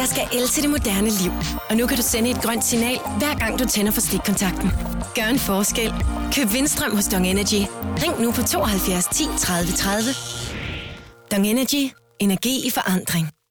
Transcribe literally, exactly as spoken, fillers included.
Der skal el til det moderne liv. Og nu kan du sende et grønt signal, hver gang du tænder for stikkontakten. Gør en forskel. Køb vindstrøm hos Dong Energy. Ring nu på tooghalvfjerds ti tredive tredive. Dong Energy. Energi i forandring.